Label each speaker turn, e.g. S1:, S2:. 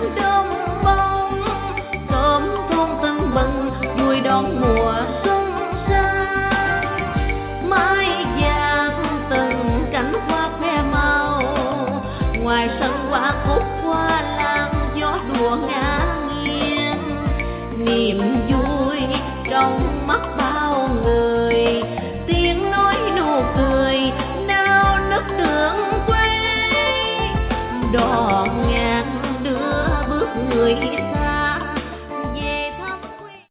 S1: đơm bông, sớm thôn tưng bừng vui đón mùa